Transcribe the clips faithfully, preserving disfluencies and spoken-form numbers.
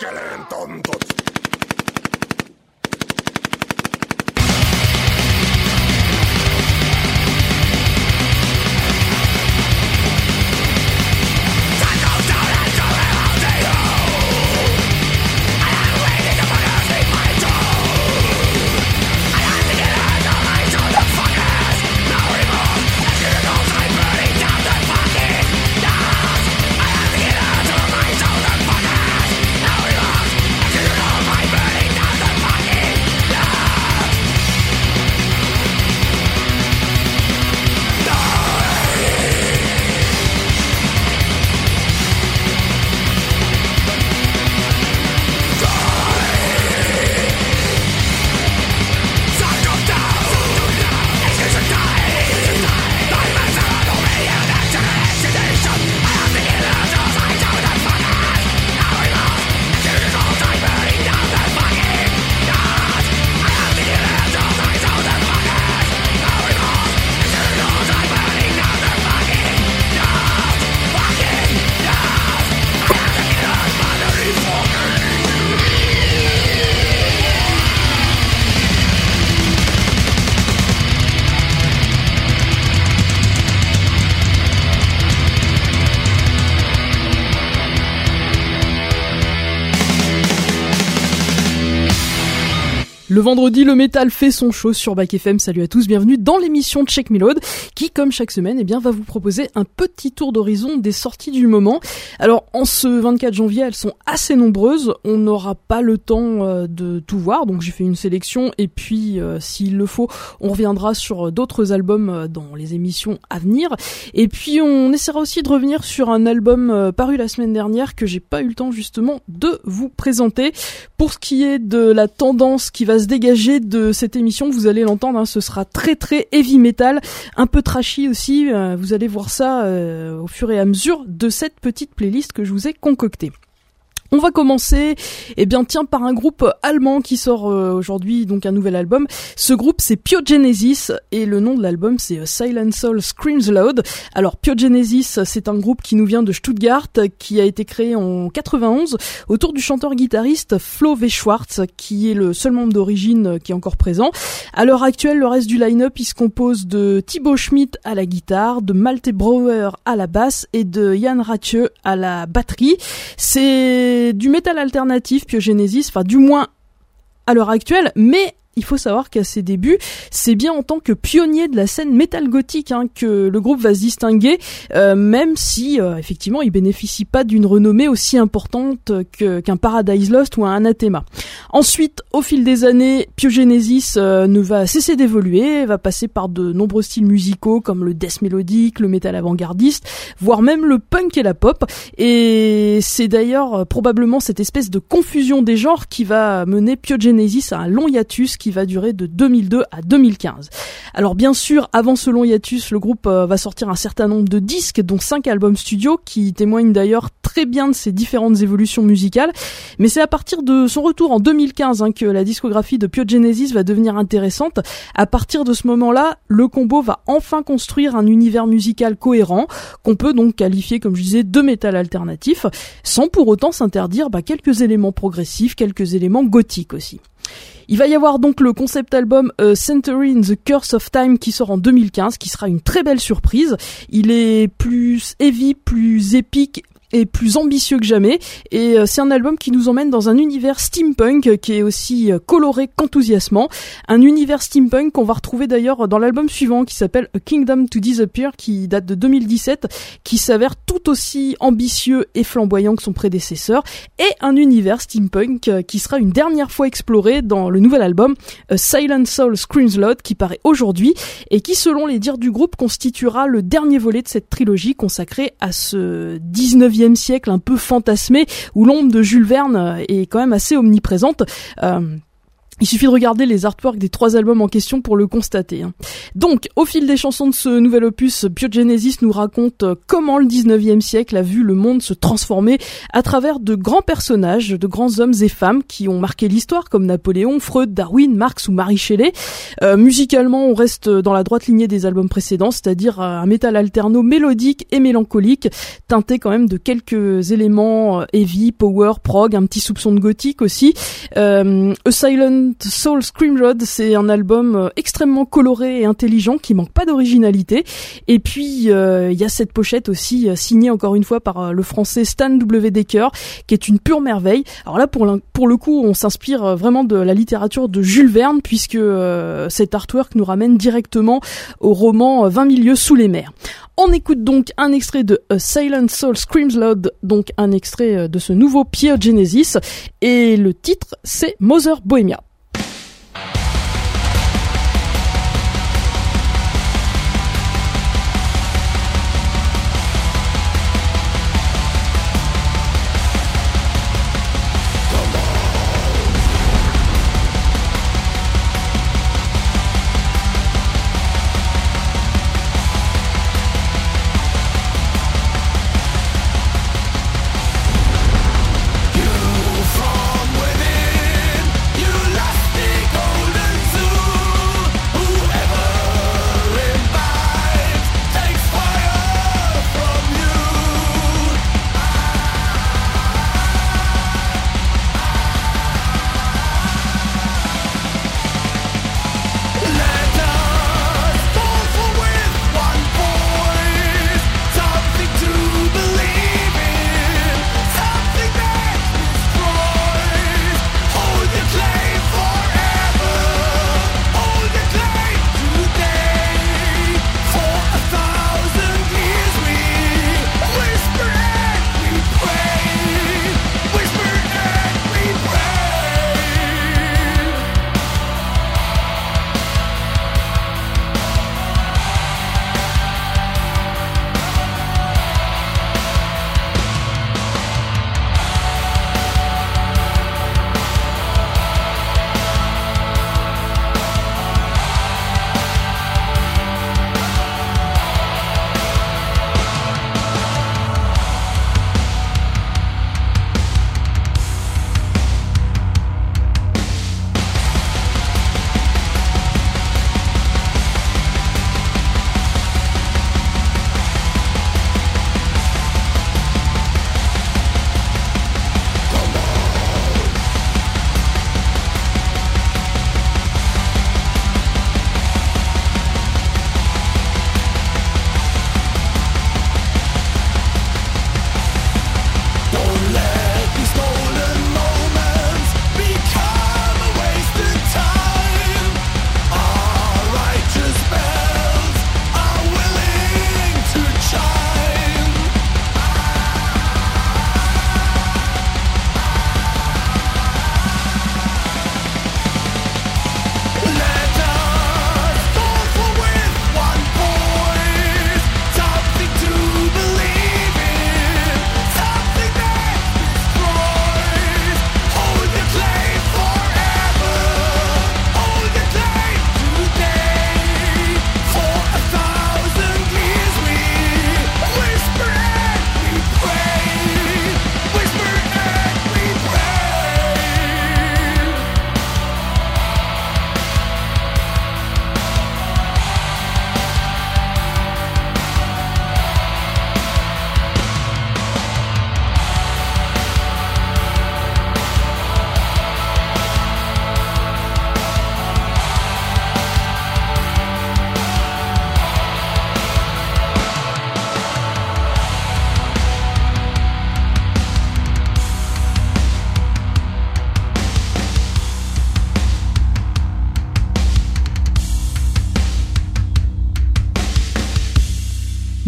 perkeleen tontut. Le vendredi, le métal fait son show sur Back F M. Salut à tous, bienvenue dans l'émission Check Me Load, qui, comme chaque semaine, eh bien, va vous proposer un petit tour d'horizon des sorties du moment. Alors, en ce vingt-quatre janvier, elles sont assez nombreuses. On n'aura pas le temps euh, de tout voir, donc j'ai fait une sélection. Et puis, euh, s'il le faut, on reviendra sur d'autres albums euh, dans les émissions à venir. Et puis, on essaiera aussi de revenir sur un album euh, paru la semaine dernière que j'ai pas eu le temps justement de vous présenter. Pour ce qui est de la tendance qui va se dégager de cette émission, vous allez l'entendre, hein, ce sera très très heavy metal, un peu trashy aussi, euh, vous allez voir ça euh, au fur et à mesure de cette petite playlist que je vous ai concoctée. On va commencer, eh bien tiens, par un groupe allemand qui sort euh, aujourd'hui donc un nouvel album. Ce groupe c'est Pyogenesis et le nom de l'album c'est uh, Silent Soul Screams Loud. Alors Pyogenesis, c'est un groupe qui nous vient de Stuttgart, qui a été créé en quatre-vingt-onze autour du chanteur-guitariste Flo V. Schwartz, qui est le seul membre d'origine qui est encore présent. À l'heure actuelle, le reste du line-up il se compose de Thibaut Schmidt à la guitare, de Malte Brauer à la basse et de Jan Rathieu à la batterie. C'est du métal alternatif, Pyogenesis, enfin du moins à l'heure actuelle, mais il faut savoir qu'à ses débuts, c'est bien en tant que pionnier de la scène métal gothique hein, que le groupe va se distinguer, euh, même si euh, effectivement il bénéficie pas d'une renommée aussi importante que, qu'un Paradise Lost ou un Anathema. Ensuite, au fil des années, Pyogenesis euh, ne va cesser d'évoluer, va passer par de nombreux styles musicaux comme le death mélodique, le métal avant-gardiste, voire même le punk et la pop. Et c'est d'ailleurs euh, probablement cette espèce de confusion des genres qui va mener Pyogenesis à un long hiatus qui va durer de deux mille deux à deux mille quinze. Alors bien sûr, avant ce long hiatus, le groupe euh, va sortir un certain nombre de disques, dont cinq albums studio, qui témoignent d'ailleurs très bien de ses différentes évolutions musicales. Mais c'est à partir de son retour en deux mille quinze hein, que la discographie de Pyogenesis va devenir intéressante. À partir de ce moment-là, le combo va enfin construire un univers musical cohérent, qu'on peut donc qualifier, comme je disais, de métal alternatif, sans pour autant s'interdire bah, quelques éléments progressifs, quelques éléments gothiques aussi. Il va y avoir donc le concept album euh, Century in the Curse of Time qui sort en deux mille quinze, qui sera une très belle surprise. Il est plus heavy, plus épique et plus ambitieux que jamais, et euh, c'est un album qui nous emmène dans un univers steampunk euh, qui est aussi euh, coloré qu'enthousiasmant, un univers steampunk qu'on va retrouver d'ailleurs dans l'album suivant qui s'appelle A Kingdom to Disappear, qui date de deux mille dix-sept, qui s'avère tout aussi ambitieux et flamboyant que son prédécesseur, et un univers steampunk euh, qui sera une dernière fois exploré dans le nouvel album A Silent Soul Screams Loud, qui paraît aujourd'hui et qui, selon les dires du groupe, constituera le dernier volet de cette trilogie consacrée à ce dix-neuvième siècle un peu fantasmé où l'ombre de Jules Verne est quand même assez omniprésente. Euh, Il suffit de regarder les artworks des trois albums en question pour le constater. Hein. Donc, au fil des chansons de ce nouvel opus, Biogenesis nous raconte comment le dix-neuvième siècle a vu le monde se transformer à travers de grands personnages, de grands hommes et femmes qui ont marqué l'histoire, comme Napoléon, Freud, Darwin, Marx ou Marie Shelley. Euh, musicalement, on reste dans la droite lignée des albums précédents, c'est-à-dire un métal alterno mélodique et mélancolique, teinté quand même de quelques éléments heavy, power, prog, un petit soupçon de gothique aussi. Euh, A Silent Soul Screamrod, c'est un album extrêmement coloré et intelligent qui manque pas d'originalité. Et puis il euh, y a cette pochette aussi euh, signée encore une fois par euh, le français Stan W. Decker, qui est une pure merveille. Alors là pour, pour le coup on s'inspire euh, vraiment de la littérature de Jules Verne, puisque euh, cet artwork nous ramène directement au roman euh, vingt mille lieues sous les mers. On écoute donc un extrait de A Silent Soul Screams Loud, donc un extrait euh, de ce nouveau Biogenesis, et le titre c'est Mother Bohemia. From within, you laugh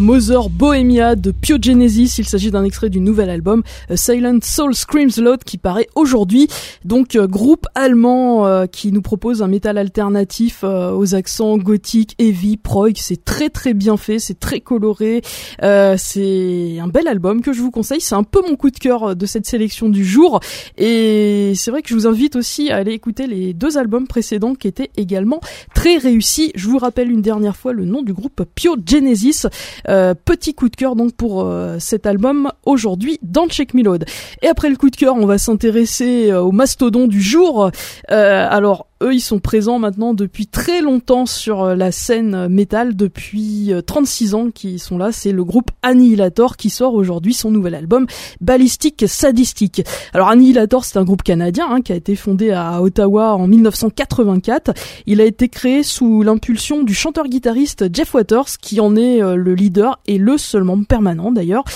Mother Bohemia de Pyogenesis. Il s'agit d'un extrait du nouvel album A Silent Soul Screams Loud qui paraît aujourd'hui. Donc euh, groupe allemand euh, qui nous propose un métal alternatif euh, aux accents gothiques, heavy, prog. C'est très très bien fait, c'est très coloré. Euh, c'est un bel album que je vous conseille. C'est un peu mon coup de cœur de cette sélection du jour. Et c'est vrai que je vous invite aussi à aller écouter les deux albums précédents qui étaient également très réussis. Je vous rappelle une dernière fois le nom du groupe Pyogenesis. Euh, petit coup de cœur donc pour euh, cet album aujourd'hui dans Check Me Load. Et après le coup de cœur, on va s'intéresser euh, au mastodon du jour. Euh, alors eux, ils sont présents maintenant depuis très longtemps sur la scène métal, depuis trente-six ans qu'ils sont là. C'est le groupe Annihilator qui sort aujourd'hui son nouvel album Ballistic Sadistic. Alors Annihilator, c'est un groupe canadien hein, qui a été fondé à Ottawa en dix-neuf cent quatre-vingt-quatre. Il a été créé sous l'impulsion du chanteur-guitariste Jeff Waters, qui en est euh, le leader et le seul membre permanent d'ailleurs.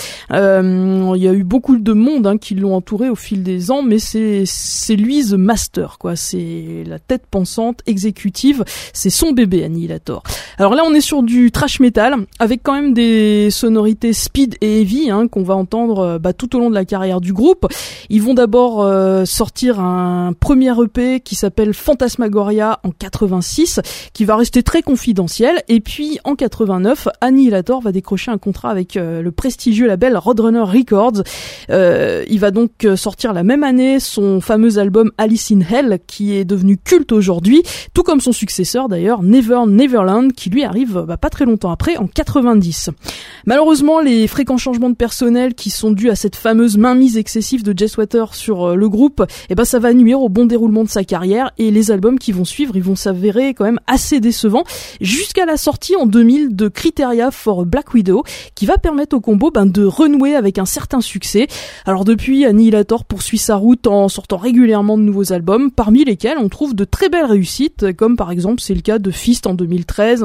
Euh, il y a eu beaucoup de monde hein, qui l'ont entouré au fil des ans, mais c'est c'est lui the master, quoi. C'est la tête pensante, exécutive, c'est son bébé Annihilator. Alors là on est sur du thrash metal avec quand même des sonorités speed et heavy hein, qu'on va entendre bah, tout au long de la carrière du groupe. Ils vont d'abord euh, sortir un premier E P qui s'appelle Phantasmagoria en quatre-vingt-six, qui va rester très confidentiel, et puis en quatre-vingt-neuf Annihilator va décrocher un contrat avec euh, le prestigieux label Roadrunner Records. Euh, il va donc sortir la même année son fameux album Alice in Hell qui est devenu culte aujourd'hui, tout comme son successeur d'ailleurs, Never Neverland, qui lui arrive bah, pas très longtemps après, en quatre-vingt-dix. Malheureusement, les fréquents changements de personnel qui sont dus à cette fameuse mainmise excessive de Jess Waters sur euh, le groupe, eh ben ça va nuire au bon déroulement de sa carrière, et les albums qui vont suivre, ils vont s'avérer quand même assez décevants, jusqu'à la sortie en deux mille de Criteria for Black Widow, qui va permettre au combo ben, de renouer avec un certain succès. Alors depuis, Annihilator poursuit sa route en sortant régulièrement de nouveaux albums, parmi lesquels on trouve de très belles réussites, comme par exemple c'est le cas de Fist en deux mille treize,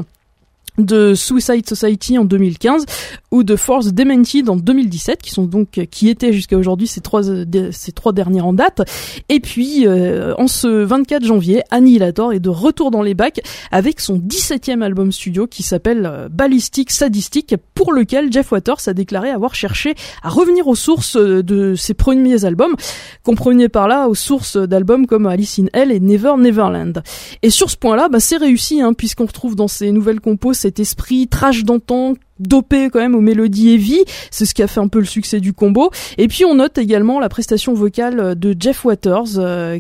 de Suicide Society en deux mille quinze ou de Force Demented en deux mille dix-sept, qui sont donc qui étaient jusqu'à aujourd'hui ces trois ces trois derniers en date. Et puis euh, en ce vingt-quatre janvier, Annihilator est de retour dans les bacs avec son dix-septième album studio qui s'appelle euh, Ballistic Sadistic, pour lequel Jeff Waters a déclaré avoir cherché à revenir aux sources de ses premiers albums, comprenez par là aux sources d'albums comme Alice in Hell et Never Neverland. Et sur ce point-là, bah, c'est réussi hein, puisqu'on retrouve dans ces nouvelles compos cet esprit trash d'antan, dopé quand même aux mélodies heavy, c'est ce qui a fait un peu le succès du combo. Et puis on note également la prestation vocale de Jeff Waters euh,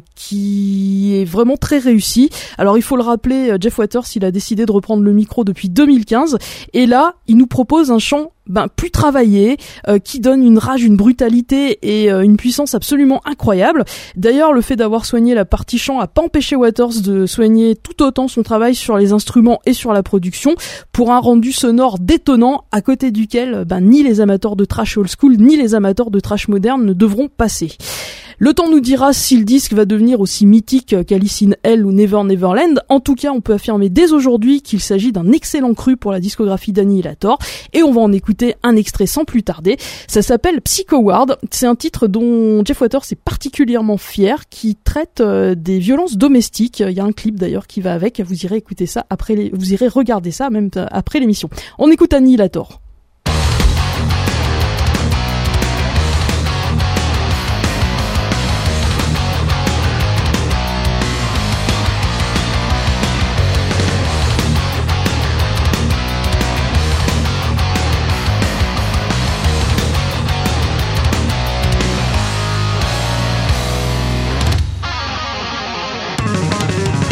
qui est vraiment très réussie. Alors il faut le rappeler, Jeff Waters il a décidé de reprendre le micro depuis deux mille quinze, et là il nous propose un chant ben plus travaillé, euh, qui donne une rage, une brutalité et euh, une puissance absolument incroyable. D'ailleurs, le fait d'avoir soigné la partie chant a pas empêché Waters de soigner tout autant son travail sur les instruments et sur la production, pour un rendu sonore détonnant, à côté duquel ben ni les amateurs de thrash old school ni les amateurs de thrash moderne ne devront passer. Le temps nous dira si le disque va devenir aussi mythique qu'Alice in Hell ou Never Neverland. En tout cas, on peut affirmer dès aujourd'hui qu'il s'agit d'un excellent cru pour la discographie d'Annihilator, et on va en écouter un extrait sans plus tarder. Ça s'appelle Psycho Ward. C'est un titre dont Jeff Waters est particulièrement fier, qui traite euh, des violences domestiques. Il y a un clip d'ailleurs qui va avec. Vous irez écouter ça après les... vous irez regarder ça même après l'émission. On écoute Annihilator.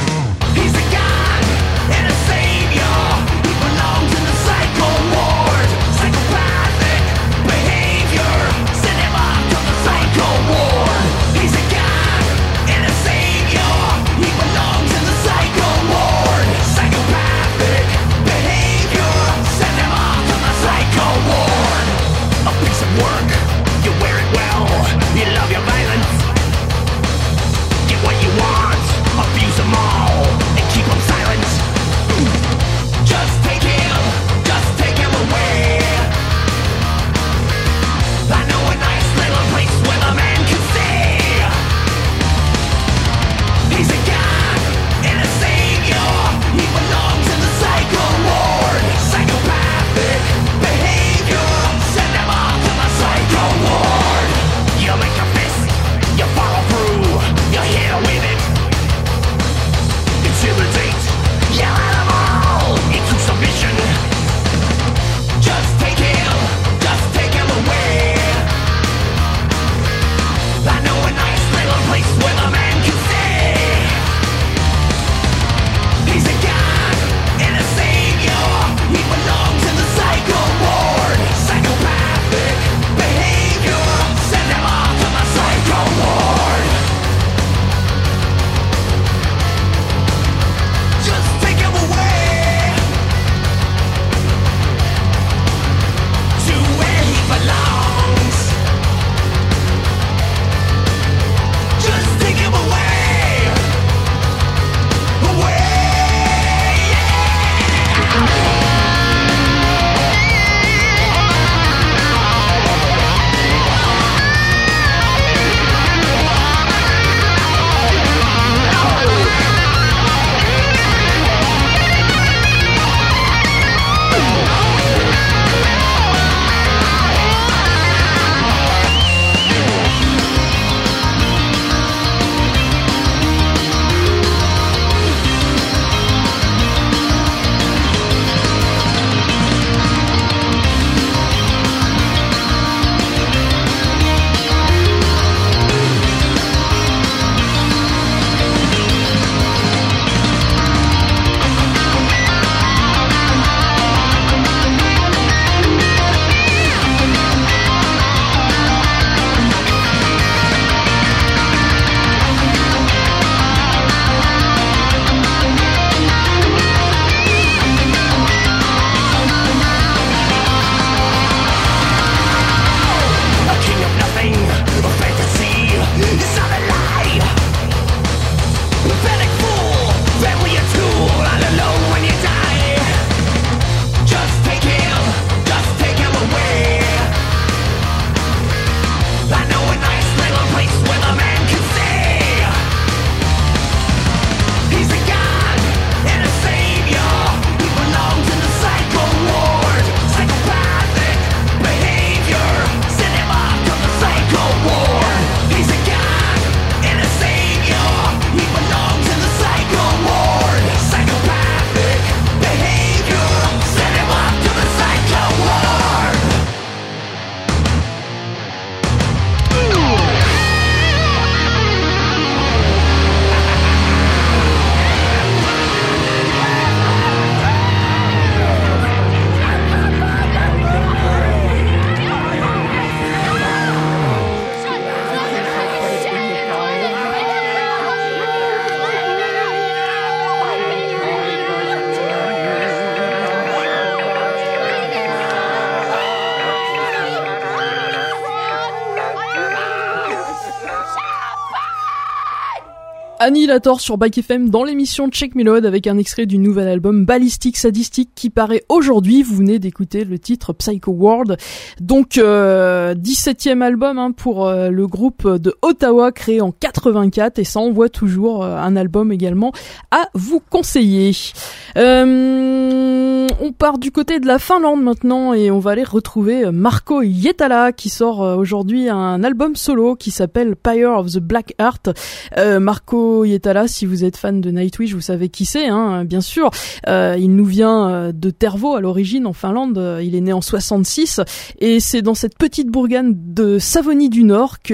He's a god and a savior. He belongs in the psycho wars. Annihilator sur Bike F M dans l'émission Check Melode avec un extrait du nouvel album Ballistic Sadistic qui paraît aujourd'hui. Vous venez d'écouter le titre Psycho World. Donc euh, dix-septième album hein, pour euh, le groupe de Ottawa créé en quatre-vingt-quatre et ça envoie toujours euh, un album également à vous conseiller. Euh, on part du côté de la Finlande maintenant et on va aller retrouver Marco Hietala qui sort euh, aujourd'hui un album solo qui s'appelle Pyre of the Black Heart. Euh, Marco Hietala, si vous êtes fan de Nightwish, vous savez qui c'est, hein, bien sûr. Euh, il nous vient de Tervo à l'origine, en Finlande. Il est né en soixante-six et c'est dans cette petite bourgade de Savonie du Nord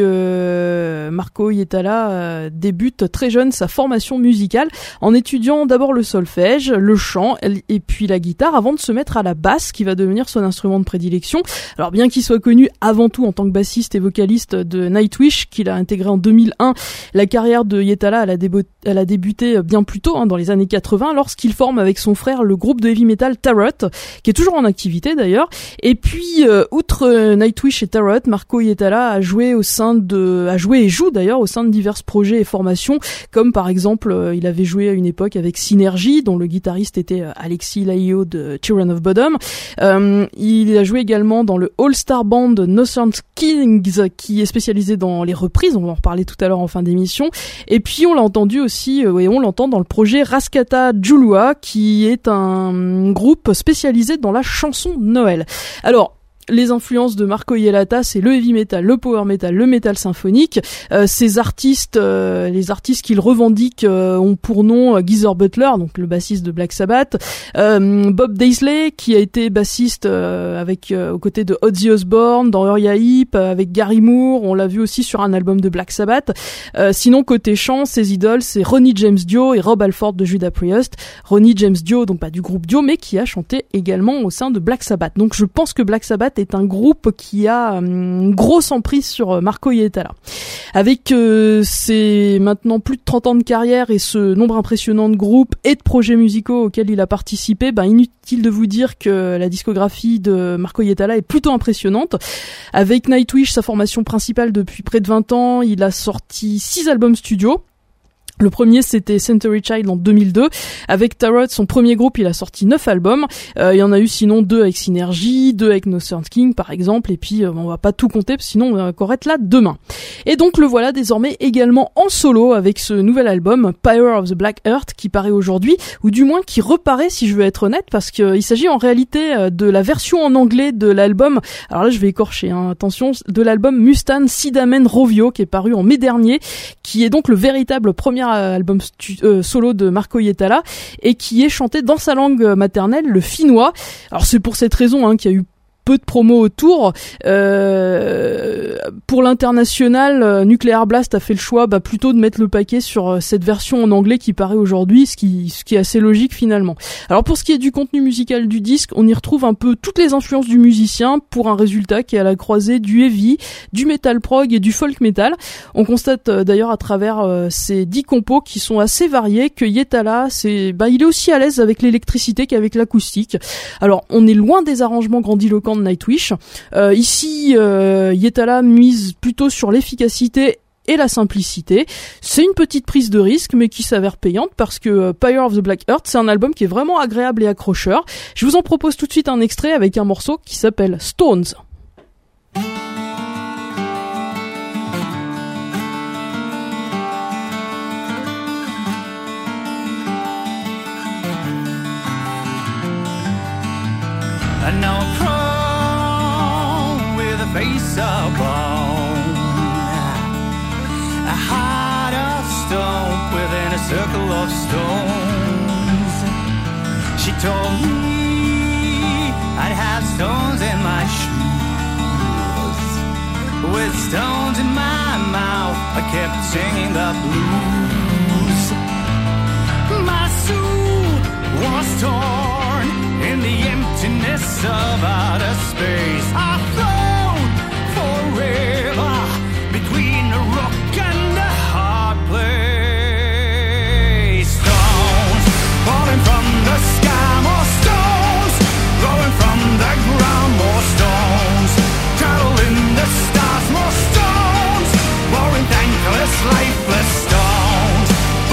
que Marco Hietala euh, débute très jeune sa formation musicale en étudiant d'abord le solfège, le chant et puis la guitare avant de se mettre à la basse qui va devenir son instrument de prédilection. Alors bien qu'il soit connu avant tout en tant que bassiste et vocaliste de Nightwish, qu'il a intégré en deux mille un, la carrière de Hietala Elle a, débo- elle a débuté bien plus tôt, hein, dans les années quatre-vingts, lorsqu'il forme avec son frère le groupe de heavy metal Tarot, qui est toujours en activité d'ailleurs. Et puis, euh, outre euh, Nightwish et Tarot, Marco Hietala a joué au sein de, a joué et joue d'ailleurs au sein de divers projets et formations, comme par exemple, euh, il avait joué à une époque avec Synergy, dont le guitariste était euh, Alexis Laio de Children of Bodom. Euh, il a joué également dans le All-Star Band Northern Kings, qui est spécialisé dans les reprises. On va en reparler tout à l'heure en fin d'émission. Et puis on l'a entendu aussi, euh, et on l'entend dans le projet Raskata Julua, qui est un groupe spécialisé dans la chanson de Noël. Alors, les influences de Marco Hietala, c'est le heavy metal, le power metal, le metal symphonique. Euh, ces artistes, euh, les artistes qu'il revendique euh, ont pour nom euh, Geezer Butler, donc le bassiste de Black Sabbath, euh, Bob Daisley, qui a été bassiste euh, avec euh, aux côtés de Ozzy Osbourne, dans Uriah Heep, euh, avec Gary Moore. On l'a vu aussi sur un album de Black Sabbath. Euh, sinon côté chant, ses idoles, c'est Ronnie James Dio et Rob Halford de Judas Priest. Ronnie James Dio, donc pas du groupe Dio, mais qui a chanté également au sein de Black Sabbath. Donc je pense que Black Sabbath est un groupe qui a une grosse emprise sur Marco Hietala. Avec euh, ses maintenant plus de trente ans de carrière et ce nombre impressionnant de groupes et de projets musicaux auxquels il a participé, ben inutile de vous dire que la discographie de Marco Hietala est plutôt impressionnante. Avec Nightwish, sa formation principale depuis près de vingt ans, il a sorti six albums studio. Le premier, c'était Century Child en deux mille deux. Avec Tarot, son premier groupe, il a sorti neuf albums. Euh, il y en a eu sinon deux avec Synergy, deux avec No Third King, par exemple. Et puis, euh, on va pas tout compter, sinon on va encore être là demain. Et donc, le voilà désormais également en solo avec ce nouvel album, Pyre of the Black Heart, qui paraît aujourd'hui, ou du moins qui reparaît, si je veux être honnête, parce qu'il euh, s'agit en réalité de la version en anglais de l'album, alors là, je vais écorcher, hein, attention, de l'album Mustan Sidamen Rovio, qui est paru en mai dernier, qui est donc le véritable premier album stu- euh, solo de Marco Hietala et qui est chanté dans sa langue maternelle, le finnois. Alors c'est pour cette raison hein, qu'il y a eu peu de promos autour. Euh, pour l'international, euh, Nuclear Blast a fait le choix bah, plutôt de mettre le paquet sur euh, cette version en anglais qui paraît aujourd'hui, ce qui, ce qui est assez logique finalement. Alors pour ce qui est du contenu musical du disque, on y retrouve un peu toutes les influences du musicien pour un résultat qui est à la croisée du heavy, du metal prog et du folk metal. On constate euh, d'ailleurs à travers euh, ces dix compos qui sont assez variés que Hietala, c'est, bah, il est aussi à l'aise avec l'électricité qu'avec l'acoustique. Alors on est loin des arrangements grandiloquents de Nightwish. Euh, ici, euh, Hietala mise plutôt sur l'efficacité et la simplicité. C'est une petite prise de risque, mais qui s'avère payante parce que euh, Pyre of the Black Heart, c'est un album qui est vraiment agréable et accrocheur. Je vous en propose tout de suite un extrait avec un morceau qui s'appelle Stones. And now a crown with a face of bone, a heart of stone within a circle of stones. She told me I'd have stones in my shoes. With stones in my mouth, I kept singing the blues. My suit was torn in the emptiness of outer space. I float forever between a rock and a hard place. Stones falling from the sky, more stones rolling from the ground, more stones traveling the stars, more stones boring, thankless, lifeless stones.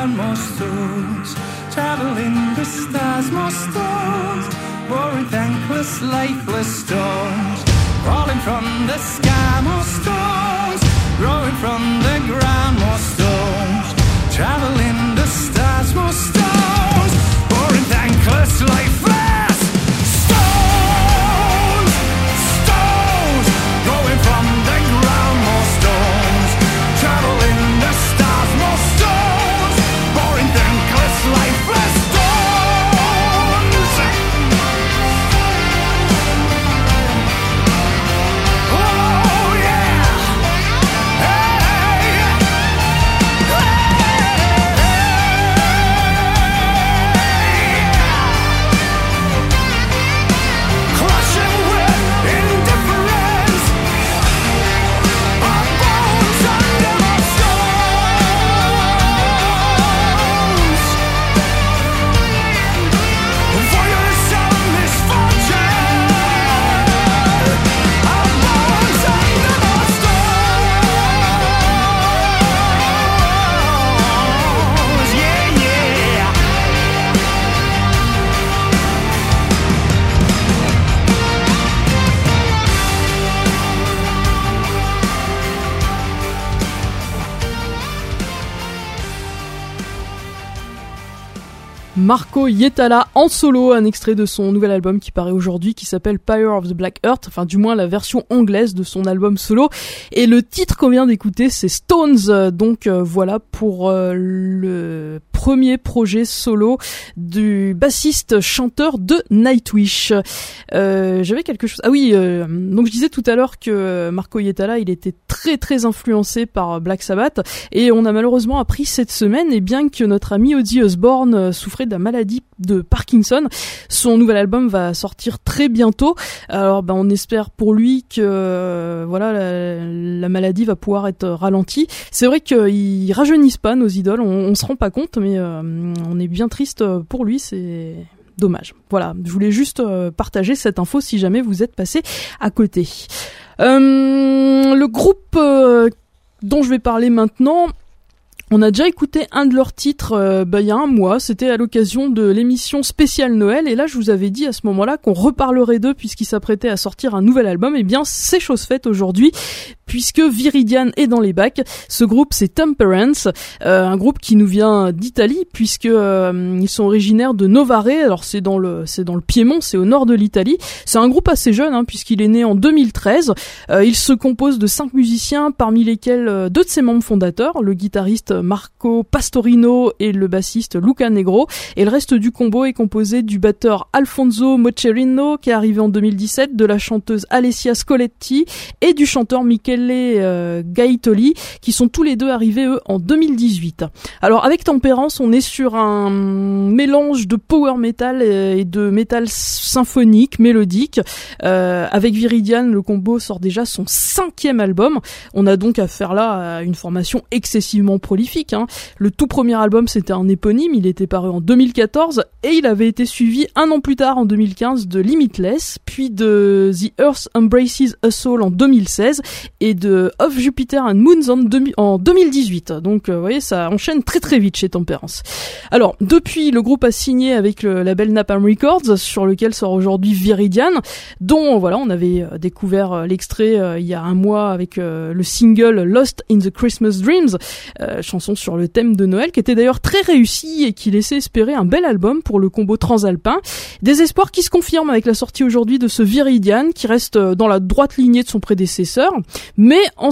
ground, more stones. Traveling the stars, more stones. Boring, thankless, lifeless stones. Falling from the sky, more stones. Growing from the ground, more stones. Traveling the stars, more stones. Boring, thankless, lifeless stones. Stones. Growing from the ground, more stones. Traveling the stars, more stones. Boring, thankless, lifeless stones. Oh yeah. Hey. Crushing with indifference. Our bones under our stones. Voyeurs of misfortune. Our bones under our stones. Yeah, yeah. Marco Hietala en solo, un extrait de son nouvel album qui paraît aujourd'hui, qui s'appelle Pyre of the Black Earth, enfin du moins la version anglaise de son album solo. Et le titre qu'on vient d'écouter, c'est Stones. Donc euh, voilà pour euh, le premier projet solo du bassiste chanteur de Nightwish. Euh, j'avais quelque chose. Ah oui, euh, donc je disais tout à l'heure que Marco Hietala, il était très très influencé par Black Sabbath, et on a malheureusement appris cette semaine, et bien que notre ami Ozzy Osbourne euh, souffrait de la maladie de Parkinson, son nouvel album va sortir très bientôt. Alors ben on espère pour lui que euh, voilà la, la maladie va pouvoir être ralentie. C'est vrai qu'ils rajeunissent pas nos idoles, on, on se rend pas compte, mais euh, on est bien triste pour lui, c'est dommage. Voilà, je voulais juste euh, partager cette info si jamais vous êtes passé à côté. Euh, le groupe euh, dont je vais parler maintenant, on a déjà écouté un de leurs titres euh, bah, il y a un mois, c'était à l'occasion de l'émission spéciale Noël, et là je vous avais dit à ce moment-là qu'on reparlerait d'eux puisqu'ils s'apprêtaient à sortir un nouvel album. Et bien c'est chose faite aujourd'hui, puisque Viridian est dans les bacs. Ce groupe, c'est Temperance, euh, un groupe qui nous vient d'Italie, puisque euh, ils sont originaires de Novare. Alors c'est dans le c'est dans le Piémont, c'est au nord de l'Italie. C'est un groupe assez jeune, hein, puisqu'il est né en deux mille treize. Euh, il se compose de cinq musiciens, parmi lesquels euh, deux de ses membres fondateurs, le guitariste Marco Pastorino et le bassiste Luca Negro. Et le reste du combo est composé du batteur Alfonso Mocerino, qui est arrivé en deux mille dix-sept, de la chanteuse Alessia Scoletti et du chanteur Michele euh, Gaitoli, qui sont tous les deux arrivés eux en deux mille dix-huit. Alors avec Temperance, on est sur un mélange de power metal et de métal symphonique, mélodique. Euh, avec Viridian, le combo sort déjà son cinquième album. On a donc affaire là à une formation excessivement prolifique. Hein. Le tout premier album, c'était un éponyme, il était paru en deux mille quatorze, et il avait été suivi un an plus tard, en deux mille quinze, de Limitless, puis de The Earth Embraces a Soul en deux mille seize, et de Of Jupiter and Moons en, deux, en deux mille dix-huit. Donc, euh, vous voyez, ça enchaîne très très vite chez Temperance. Alors, depuis, le groupe a signé avec le label Napalm Records, sur lequel sort aujourd'hui Viridian, dont, voilà, on avait euh, découvert euh, l'extrait euh, il y a un mois avec euh, le single Lost in the Christmas Dreams, euh, chanson sur le thème de Noël, qui était d'ailleurs très réussi et qui laissait espérer un bel album pour le combo transalpin. Des espoirs qui se confirment avec la sortie aujourd'hui de ce Viridian, qui reste dans la droite lignée de son prédécesseur, mais en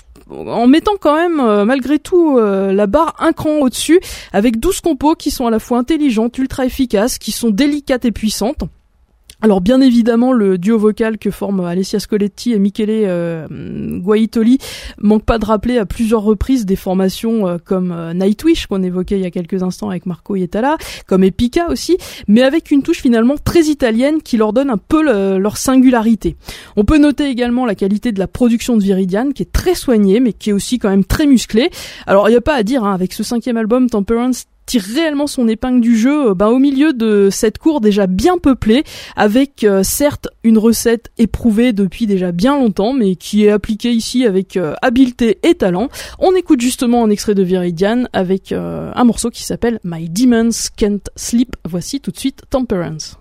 en mettant quand même euh, malgré tout euh, la barre un cran au-dessus, avec douze compos qui sont à la fois intelligentes, ultra efficaces, qui sont délicates et puissantes. Alors bien évidemment, le duo vocal que forment Alessia Scoletti et Michele euh, Guaitoli manque pas de rappeler à plusieurs reprises des formations euh, comme euh, Nightwish qu'on évoquait il y a quelques instants avec Marco Hietala, comme Epica aussi, mais avec une touche finalement très italienne qui leur donne un peu le, leur singularité. On peut noter également la qualité de la production de Viridian, qui est très soignée mais qui est aussi quand même très musclée. Alors il y a pas à dire, hein, avec ce cinquième album Temperance tire réellement son épingle du jeu, ben, au milieu de cette cour déjà bien peuplée, avec euh, certes une recette éprouvée depuis déjà bien longtemps, mais qui est appliquée ici avec euh, habileté et talent. On écoute justement un extrait de Viridian avec euh, un morceau qui s'appelle My Demons Can't Sleep. Voici tout de suite Temperance.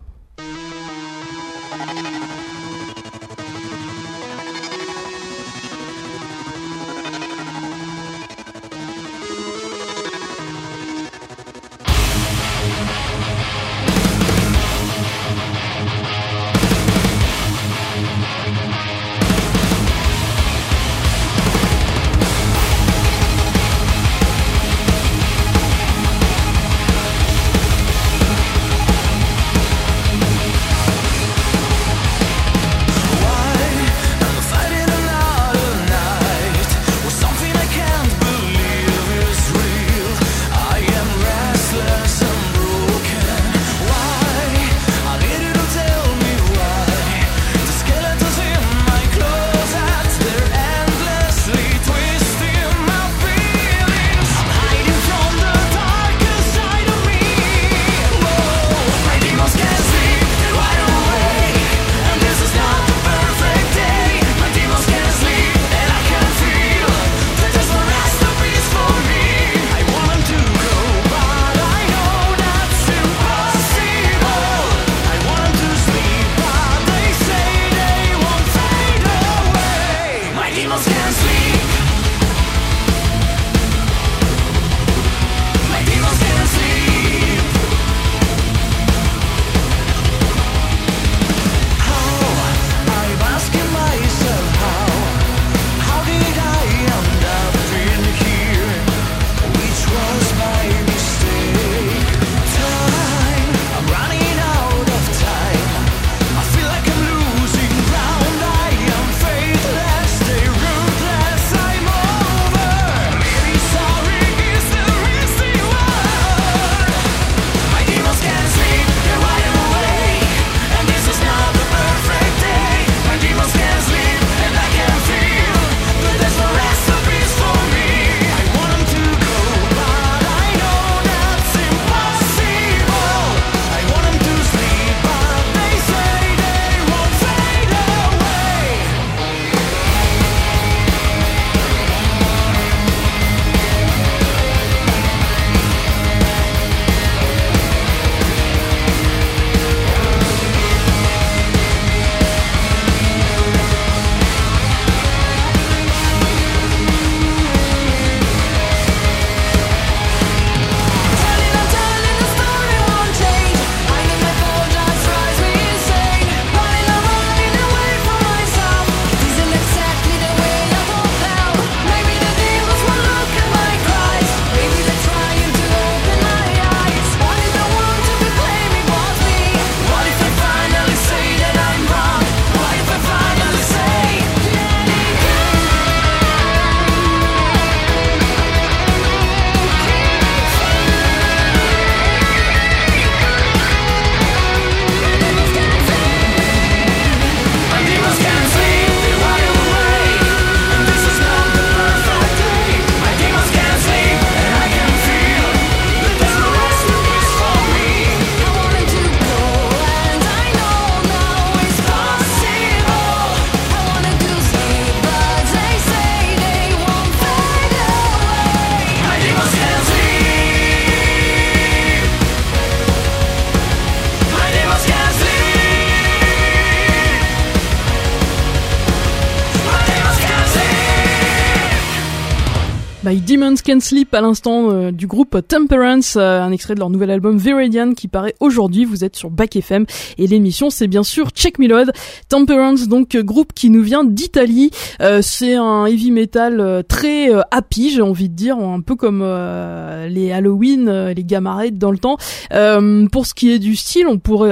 My Demons Can't Sleep à l'instant euh, du groupe Temperance, euh, un extrait de leur nouvel album Viridian qui paraît aujourd'hui. Vous êtes sur Back F M et l'émission c'est bien sûr Check Me Load. Temperance, donc euh, groupe qui nous vient d'Italie. Euh, c'est un heavy metal euh, très euh, happy, j'ai envie de dire, un peu comme euh, les Halloween, euh, les Gamma Ray dans le temps. Euh, pour ce qui est du style, on pourrait aller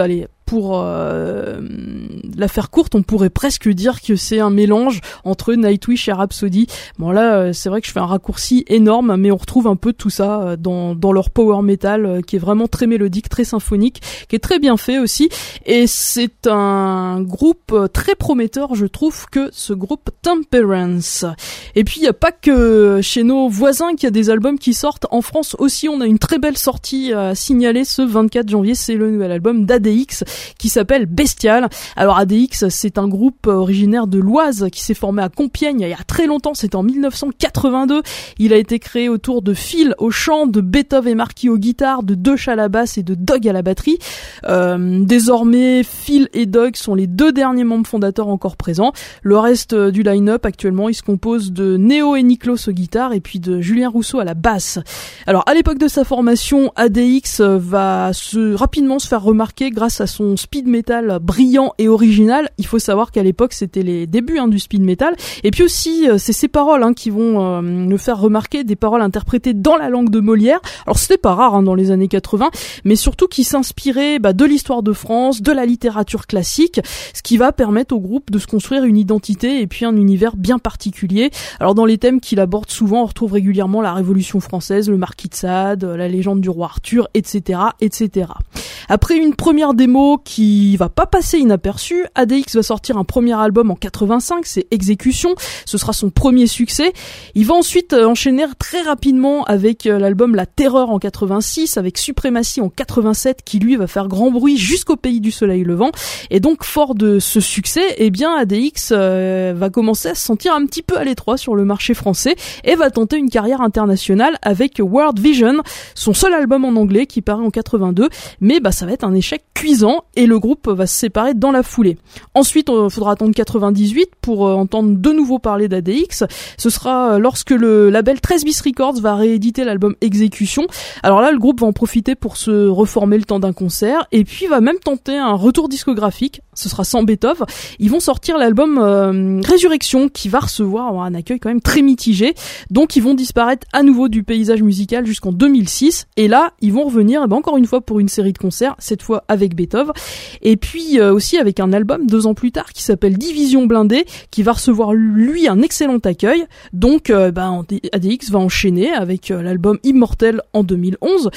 pour euh, la faire courte, on pourrait presque dire que c'est un mélange entre Nightwish et Rhapsody. Bon là, euh, c'est vrai que je fais un raccourci énorme, mais on retrouve un peu tout ça dans, dans leur power metal euh, qui est vraiment très mélodique, très symphonique, qui est très bien fait aussi. Et c'est un groupe très prometteur, je trouve, que ce groupe Temperance. Et puis il n'y a pas que chez nos voisins qu'il y a des albums qui sortent. En France aussi, on a une très belle sortie à signaler ce vingt-quatre janvier. C'est le nouvel album d'A D X qui s'appelle Bestial. Alors A D X, c'est un groupe originaire de l'Oise qui s'est formé à Compiègne il y a très longtemps. C'était en dix-neuf cent quatre-vingt-deux. Il a été créé autour de Phil au chant, de Beethoven et Marquis aux guitares, de Deutsch à la basse et de Doug à la batterie. Euh, désormais, Phil et Doug sont les deux derniers membres fondateurs encore présents. Le reste du line-up actuellement, il se compose de Néo et Niklos aux guitares et puis de Julien Rousseau à la basse. Alors à l'époque de sa formation, A D X va se, rapidement se faire remarquer grâce à son speed metal brillant et original. Il faut savoir qu'à l'époque c'était les débuts hein, du speed metal, et puis aussi c'est ses paroles hein, qui vont euh, le faire remarquer, des paroles interprétées dans la langue de Molière. Alors c'était pas rare hein, dans les années quatre-vingts, mais surtout qui s'inspirait bah, de l'histoire de France, de la littérature classique, ce qui va permettre au groupe de se construire une identité et puis un univers bien particulier. Alors dans les thèmes qu'il aborde souvent, on retrouve régulièrement la Révolution française, le Marquis de Sade, la légende du roi Arthur, et cetera, et cetera. Après une première démo qui va pas passer inaperçue, A D X va sortir un premier album en quatre-vingt-cinq, c'est Exécution. Ce sera son premier succès. Il va ensuite enchaîner très rapidement avec l'album La Terreur en quatre-vingt-six, avec Suprématie en quatre-vingt-sept, qui lui va faire grand bruit jusqu'au pays du soleil levant. Et donc fort de ce succès, eh bien A D X euh, va commencer à se sentir un petit peu à l'étroit sur le marché français et va tenter une carrière internationale avec World Vision, son seul album en anglais qui paraît en quatre-vingt-deux, mais bah ça va être un échec cuisant et le groupe va se séparer dans la foulée. Ensuite, il faudra attendre quatre-vingt-dix-huit pour euh, entendre de nouveau parler d'A D X. Ce sera lorsque le label treize bis Records va rééditer l'album Exécution. Alors là, le groupe va en profiter pour se reformer le temps d'un concert et puis va même tenter un retour discographique. Ce sera sans Beethoven. Ils vont sortir l'album euh, Résurrection qui va recevoir un accueil quand même très mitigé. Donc ils vont disparaître à nouveau du paysage musical jusqu'en deux mille six. Et là, ils vont revenir eh ben, encore une fois pour une série de concerts, cette fois avec Beethoven. Et puis euh, aussi avec un album deux ans plus tard qui s'appelle Division Blindée, qui va recevoir lui un excellent accueil. Donc euh, ben, A D X va enchaîner avec euh, l'album Immortel en deux mille onze,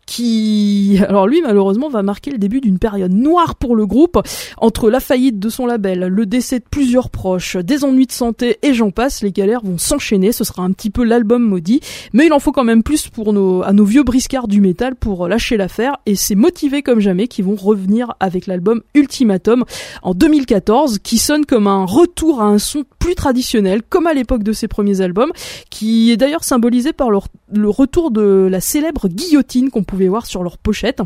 qui, alors lui malheureusement va marquer le début d'une période noire pour le groupe, entre la faillite de son label, le décès de plusieurs proches, des ennuis de santé et j'en passe, les galères vont s'enchaîner. Ce sera un petit peu l'album maudit, mais il en faut quand même plus pour nos, à nos vieux briscards du métal pour lâcher l'affaire, et c'est motivé comme jamais qu'ils vont revenir avec l'album Ultimatum en deux mille quatorze, qui sonne comme un retour à un son plus traditionnel, comme à l'époque de ses premiers albums, qui est d'ailleurs symbolisé par leur, le retour de la célèbre guillotine qu'on pouvait voir sur leur pochette.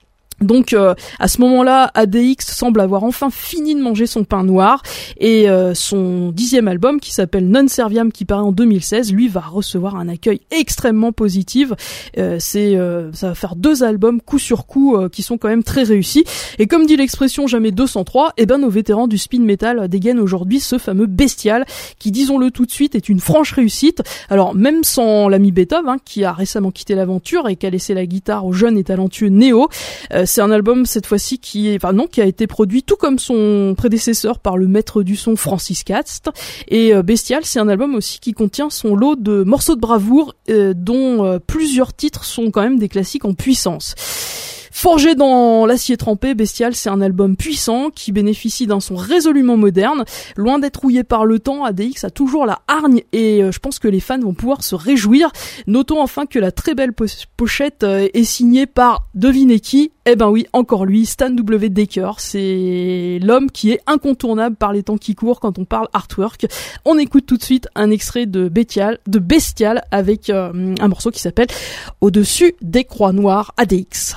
Donc euh, à ce moment-là, A D X semble avoir enfin fini de manger son pain noir, et euh, son dixième album qui s'appelle Non Serviam, qui paraît en deux mille seize, lui va recevoir un accueil extrêmement positif. Euh, c'est euh, ça va faire deux albums coup sur coup euh, qui sont quand même très réussis. Et comme dit l'expression jamais deux cent trois, eh ben nos vétérans du speed metal dégainent aujourd'hui ce fameux Bestial qui, disons-le tout de suite, est une franche réussite. Alors même sans l'ami Beethoven hein, qui a récemment quitté l'aventure et qui a laissé la guitare au jeune et talentueux Néo, euh, c'est un album cette fois-ci qui est, enfin non, qui a été produit tout comme son prédécesseur par le maître du son Francis Cast. Et euh, Bestial, c'est un album aussi qui contient son lot de morceaux de bravoure, euh, dont euh, plusieurs titres sont quand même des classiques en puissance. Forgé dans l'acier trempé, Bestial, c'est un album puissant qui bénéficie d'un son résolument moderne. Loin d'être rouillé par le temps, A D X a toujours la hargne et euh, je pense que les fans vont pouvoir se réjouir. Notons enfin que la très belle po- pochette euh, est signée par, devinez qui ? Eh ben oui, encore lui, Stan W. Decker. C'est l'homme qui est incontournable par les temps qui courent quand on parle artwork. On écoute tout de suite un extrait de Bestial, de Bestial avec euh, un morceau qui s'appelle Au-dessus des croix noires, A D X.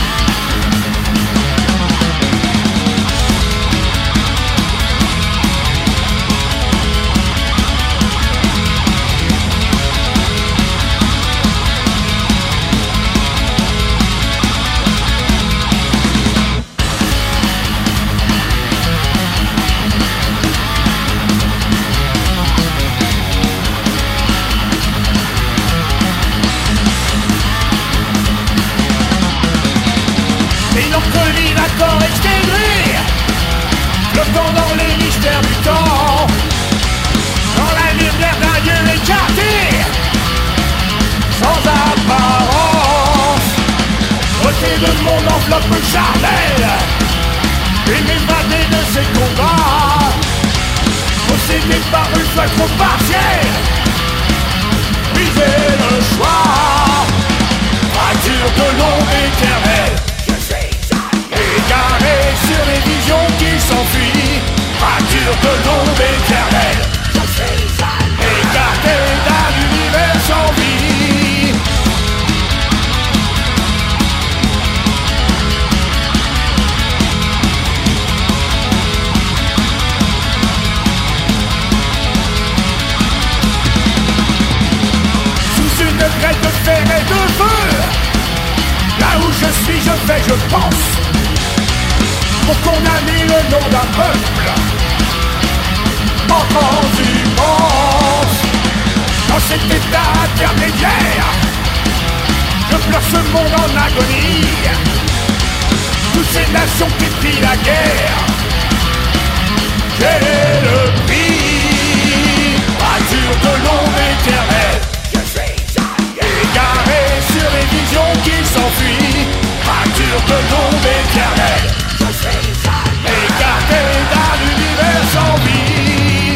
We'll be right back. trop partiel. Brisez le choix. Fracture de l'ombre éternelle. Égaré sur les visions qui s'enfuient. Fracture de l'ombre éternelle. Écarté d'un univers sans vie. Sous une grêle de fer et de feu, là où je suis, je fais, je pense, pour condamner le nom d'un peuple en transhumance. Dans cet état intermédiaire, je pleure ce monde en agonie. Toutes ces nations qui crient la guerre, quel est le prix? Fracture de l'ombre éternelle. Égaré sur les visions qui s'enfuient. Fracture de l'ombre éternelle. Écarté d'un univers sans vie.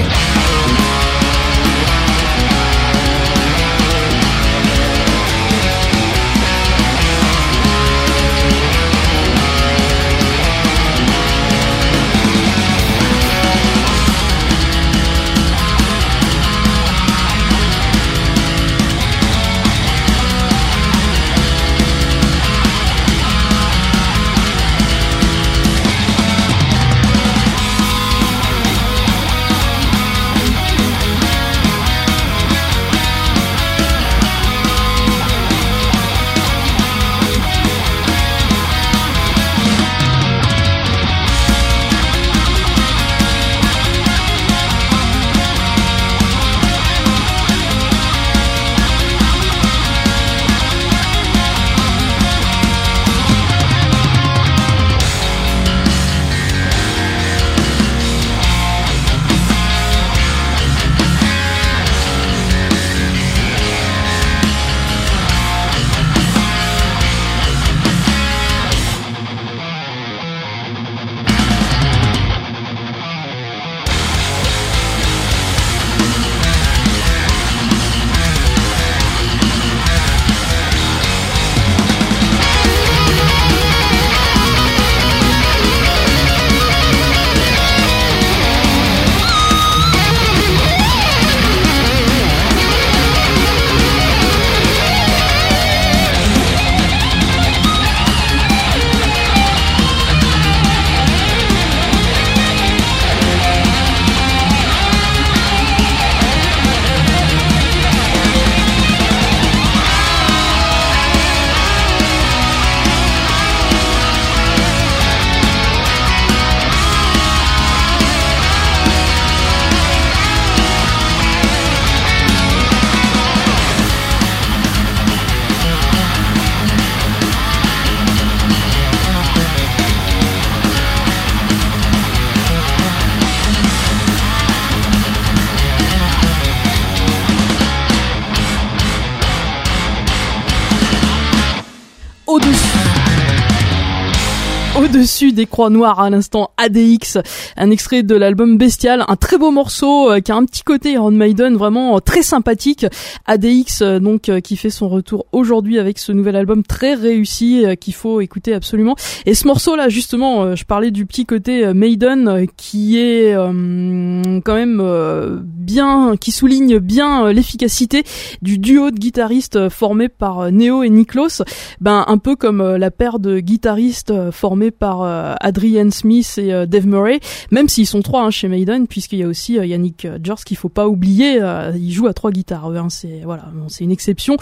Au-dessus des croix noires à l'instant, A D X, un extrait de l'album Bestial, un très beau morceau euh, qui a un petit côté Iron Maiden vraiment euh, très sympathique. A D X euh, donc euh, qui fait son retour aujourd'hui avec ce nouvel album très réussi euh, qu'il faut écouter absolument. Et ce morceau là justement, euh, je parlais du petit côté euh, Maiden euh, qui est euh, quand même euh, bien, qui souligne bien euh, l'efficacité du duo de guitaristes euh, formé par euh, Neo et Niklos. Ben un peu comme euh, la paire de guitaristes euh, formés par euh, Adrian Smith et euh, Dave Murray, même s'ils sont trois hein, chez Maiden, puisqu'il y a aussi euh, Yannick George qu'il faut pas oublier, euh, il joue à trois guitares, hein, c'est voilà, bon, c'est une exception.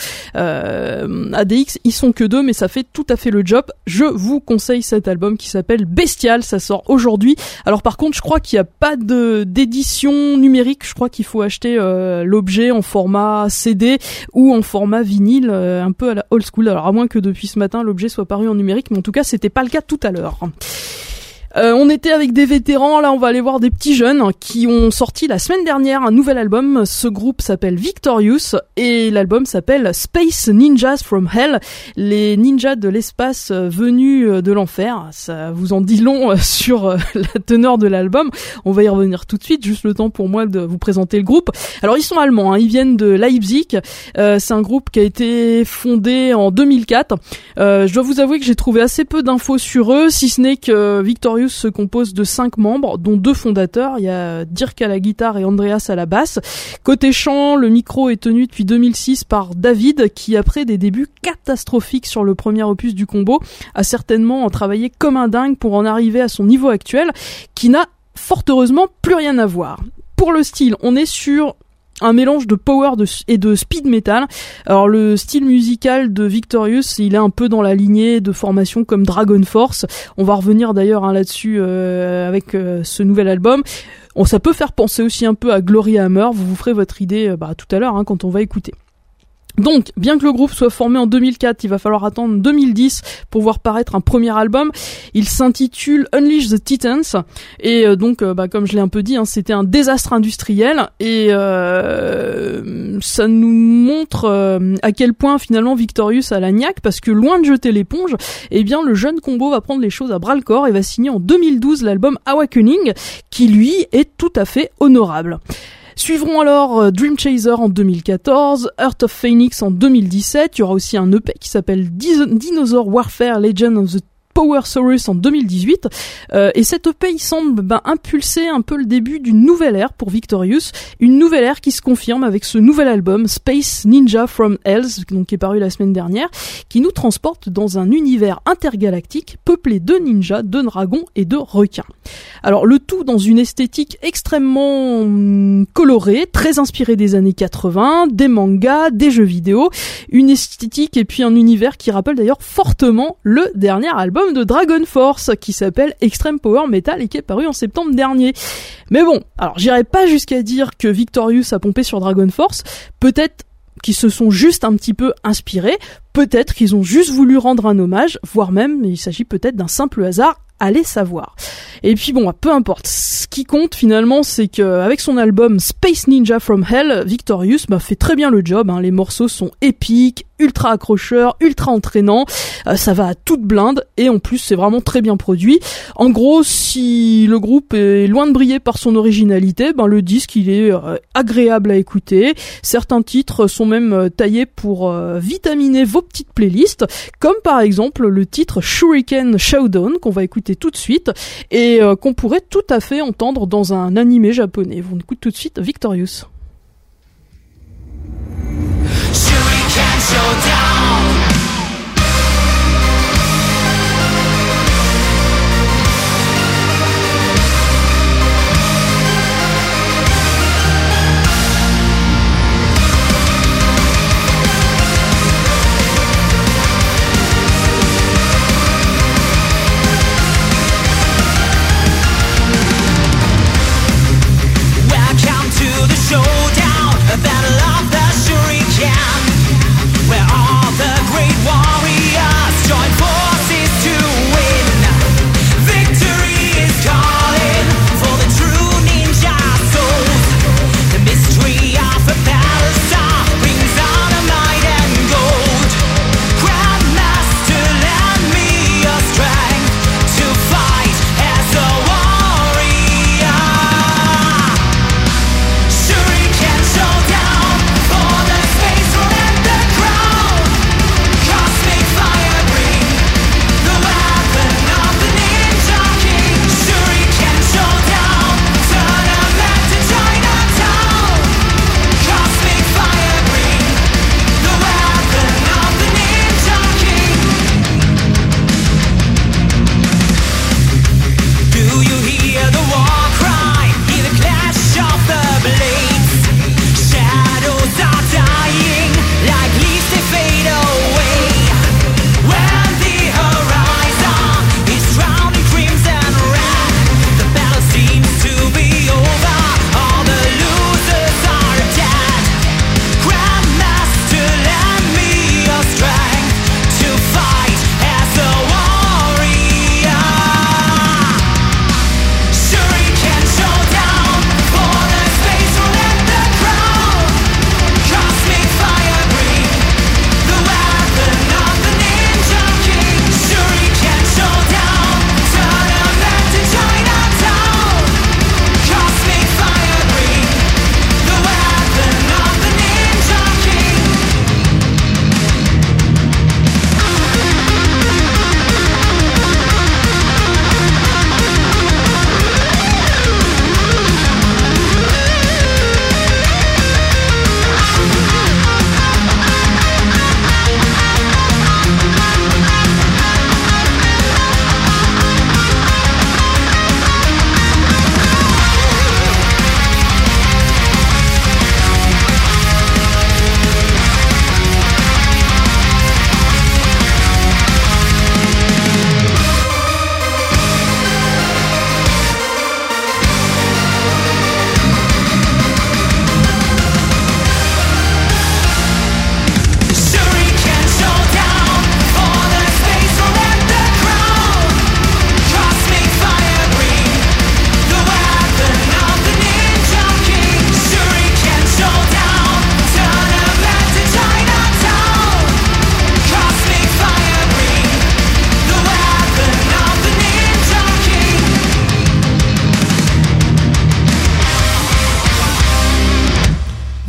Euh, A D X, ils sont que deux, mais ça fait tout à fait le job. Je vous conseille cet album qui s'appelle Bestial, ça sort aujourd'hui. Alors par contre, je crois qu'il y a pas de d'édition numérique, je crois qu'il faut acheter euh, l'objet en format C D ou en format vinyle, euh, un peu à la old school. Alors à moins que depuis ce matin l'objet soit paru en numérique, mais en tout cas c'était pas le cas tout à l'heure. Euh, on était avec des vétérans, là on va aller voir des petits jeunes qui ont sorti la semaine dernière un nouvel album. Ce groupe s'appelle Victorious et l'album s'appelle Space Ninjas from Hell, les ninjas de l'espace venus de l'enfer. Ça vous en dit long sur la teneur de l'album. On va y revenir tout de suite, juste le temps pour moi de vous présenter le groupe. Alors ils sont allemands, hein, ils viennent de Leipzig. Euh, c'est un groupe qui a été fondé en deux mille quatre. Euh, je dois vous avouer que j'ai trouvé assez peu d'infos sur eux, si ce n'est que Victorious se compose de cinq membres, dont deux fondateurs. Il y a Dirk à la guitare et Andreas à la basse. Côté chant, le micro est tenu depuis deux mille six par David, qui après des débuts catastrophiques sur le premier opus du combo, a certainement travaillé comme un dingue pour en arriver à son niveau actuel, qui n'a fort heureusement plus rien à voir. Pour le style, on est sur un mélange de power de, et de speed metal. Alors le style musical de Victorious, il est un peu dans la lignée de formations comme Dragon Force. On va revenir d'ailleurs hein, là-dessus euh, avec euh, ce nouvel album. On, ça peut faire penser aussi un peu à Glory Hammer. Vous vous ferez votre idée euh, bah, tout à l'heure hein, quand on va écouter. Donc, bien que le groupe soit formé en deux mille quatre, il va falloir attendre deux mille dix pour voir paraître un premier album. Il s'intitule Unleash the Titans et euh, donc, euh, bah, comme je l'ai un peu dit, hein, c'était un désastre industriel et euh, ça nous montre euh, à quel point finalement Victorious a la niaque parce que loin de jeter l'éponge, eh bien le jeune combo va prendre les choses à bras le corps et va signer en deux mille douze l'album Awakening qui lui est tout à fait honorable. Suivront alors Dream Chaser en deux mille quatorze, Heart of Phoenix en deux mille dix-sept, il y aura aussi un E P qui s'appelle Dinosaur Warfare Legend of the Power Saurus en deux mille dix-huit, euh, et cet E P il semble ben, impulser un peu le début d'une nouvelle ère pour Victorious, une nouvelle ère qui se confirme avec ce nouvel album Space Ninja from Hell, donc qui est paru la semaine dernière, qui nous transporte dans un univers intergalactique peuplé de ninjas, de dragons et de requins. Alors le tout dans une esthétique extrêmement hum, colorée, très inspirée des années quatre-vingts, des mangas, des jeux vidéo, une esthétique et puis un univers qui rappelle d'ailleurs fortement le dernier album de Dragon Force qui s'appelle Extreme Power Metal et qui est paru en septembre dernier. Mais bon, alors j'irai pas jusqu'à dire que Victorious a pompé sur Dragon Force, peut-être qu'ils se sont juste un petit peu inspirés, peut-être qu'ils ont juste voulu rendre un hommage, voire même il s'agit peut-être d'un simple hasard, allez savoir. Et puis bon, peu importe. Ce qui compte finalement, c'est qu'avec son album Space Ninja from Hell, Victorious bah, fait très bien le job. Hein. Les morceaux sont épiques, ultra accrocheurs, ultra entraînants. Euh, ça va à toute blinde et en plus c'est vraiment très bien produit. En gros, si le groupe est loin de briller par son originalité, ben le disque il est euh, agréable à écouter. Certains titres sont même euh, taillés pour euh, vitaminer vos petites playlists, comme par exemple le titre Shuriken Showdown qu'on va écouter tout de suite et euh, qu'on pourrait tout à fait entendre dans un animé japonais. On écoute tout de suite Victorious. Shuriken Showdown. Showdown, a battle of the Shuriken, where all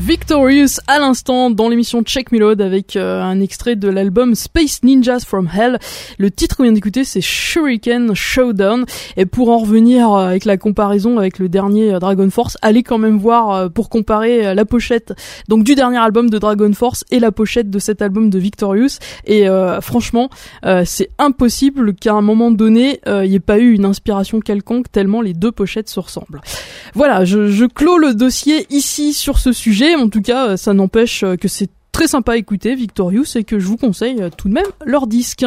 Victorious à l'instant dans l'émission Check Melode avec euh, un extrait de l'album Space Ninjas from Hell. Le titre qu'on vient d'écouter c'est Shuriken Showdown, et pour en revenir euh, avec la comparaison avec le dernier euh, Dragon Force, allez quand même voir euh, pour comparer euh, la pochette donc du dernier album de Dragon Force et la pochette de cet album de Victorious, et euh, franchement euh, c'est impossible qu'à un moment donné il euh, n'y ait pas eu une inspiration quelconque tellement les deux pochettes se ressemblent. Voilà, je, je clôt le dossier ici sur ce sujet. En tout cas, ça n'empêche que c'est très sympa à écouter, Victorious, et que je vous conseille tout de même leur disque.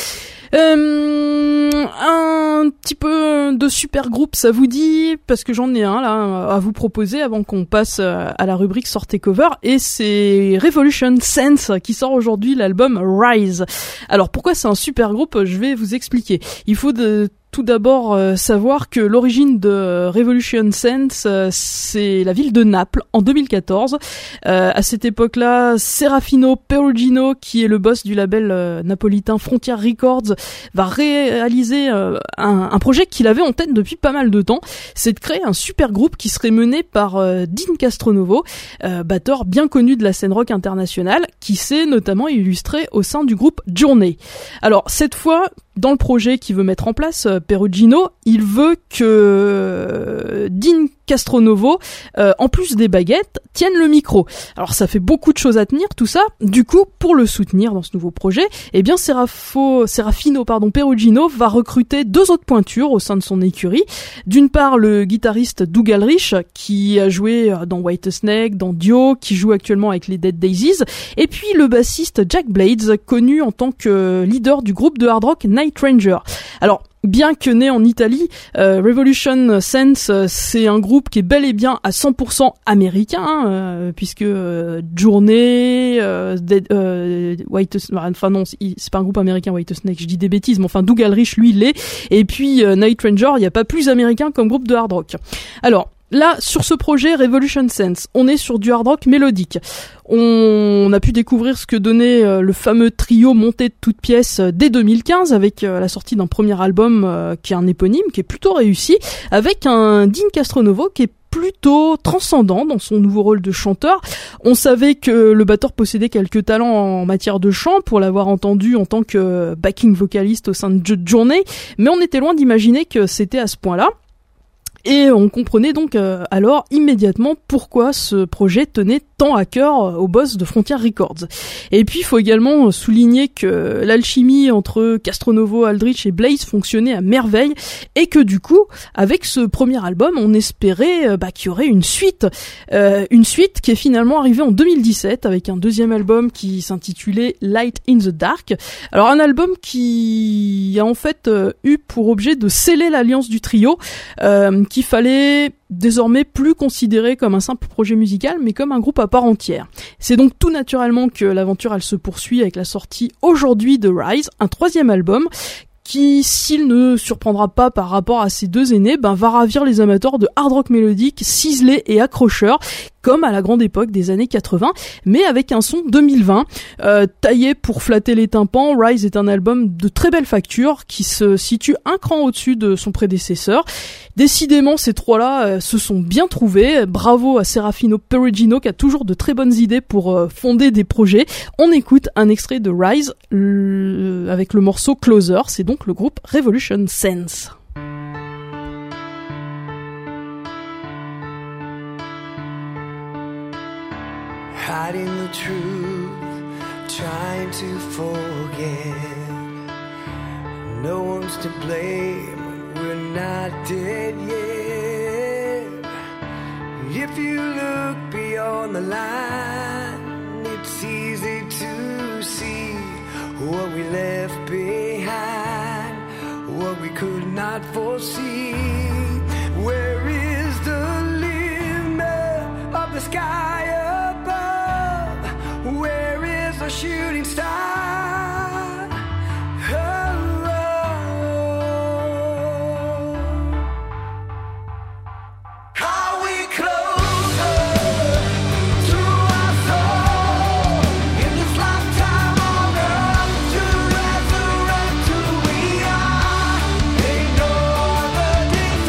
Euh, un petit peu de super groupe, ça vous dit? Parce que j'en ai un là à vous proposer avant qu'on passe à la rubrique Sortez Cover, et c'est Revolution Sense qui sort aujourd'hui l'album Rise. Alors pourquoi c'est un super groupe? Je vais vous expliquer. Il faut de tout d'abord euh, savoir que l'origine de Revolution Sense, euh, c'est la ville de Naples en deux mille quatorze. Euh, à cette époque-là, Serafino Perugino, qui est le boss du label euh, napolitain Frontier Records, va réaliser euh, un, un projet qu'il avait en tête depuis pas mal de temps. C'est de créer un super groupe qui serait mené par euh, Dean Castronovo, euh, batteur bien connu de la scène rock internationale, qui s'est notamment illustré au sein du groupe Journey. Alors cette fois, dans le projet qu'il veut mettre en place, euh, Perugino, il veut que euh, Dean Castronovo, euh, en plus des baguettes, tienne le micro. Alors ça fait beaucoup de choses à tenir, tout ça. Du coup, pour le soutenir dans ce nouveau projet, eh bien Serafo, Serafino pardon, Perugino va recruter deux autres pointures au sein de son écurie. D'une part, le guitariste Doug Ulrich, qui a joué dans White Snake, dans Dio, qui joue actuellement avec les Dead Daisies, et puis le bassiste Jack Blades, connu en tant que leader du groupe de hard rock Night Ranger. Alors, bien que né en Italie, euh, Revolution Sense, euh, c'est un groupe qui est bel et bien à cent pour cent américain, hein, euh, puisque euh, Journey, euh, Dead, euh, White, enfin non, c'est, c'est pas un groupe américain, White Snake, je dis des bêtises, mais enfin Doug Ulrich, lui, il l'est, et puis euh, Night Ranger, il n'y a pas plus américain comme groupe de hard rock. Alors, là, sur ce projet Revolution Sense, on est sur du hard rock mélodique. On a pu découvrir ce que donnait euh, le fameux trio monté de toutes pièces euh, dès deux mille quinze avec euh, la sortie d'un premier album euh, qui est un éponyme, qui est plutôt réussi, avec un Dean Castronovo qui est plutôt transcendant dans son nouveau rôle de chanteur. On savait que le batteur possédait quelques talents en matière de chant pour l'avoir entendu en tant que backing vocaliste au sein de Journey, mais on était loin d'imaginer que c'était à ce point-là. Et on comprenait donc euh, alors immédiatement pourquoi ce projet tenait tant à cœur euh, au boss de Frontier Records. Et puis il faut également souligner que l'alchimie entre Castronovo, Aldrich et Blaze fonctionnait à merveille, et que du coup, avec ce premier album, on espérait euh, bah, qu'il y aurait une suite. Euh, une suite qui est finalement arrivée en deux mille dix-sept avec un deuxième album qui s'intitulait Light in the Dark. Alors un album qui a en fait euh, eu pour objet de sceller l'alliance du trio, euh, qu'il fallait désormais plus considéré comme un simple projet musical, mais comme un groupe à part entière. C'est donc tout naturellement que l'aventure elle se poursuit avec la sortie aujourd'hui de Rise, un troisième album qui, s'il ne surprendra pas par rapport à ses deux aînés, ben va ravir les amateurs de hard rock mélodique, ciselé et accrocheur, comme à la grande époque des années quatre-vingts, mais avec un son deux mille vingt. Euh, taillé pour flatter les tympans, Rise est un album de très belle facture qui se situe un cran au-dessus de son prédécesseur. Décidément, ces trois-là euh, se sont bien trouvés. Bravo à Serafino Perugino qui a toujours de très bonnes idées pour euh, fonder des projets. On écoute un extrait de Rise le... avec le morceau Closer. C'est donc le groupe Revolution Sense. Hiding the truth, trying to forget. No one's to blame, we're not dead yet. If you look beyond the line, it's easy to see what we left behind, what we could not foresee. Where is the limit of the sky above? Where is the shooting star? Oh, oh. Are we closer to our soul in this lifetime on earth to resurrect who we are? Ain't no other definition.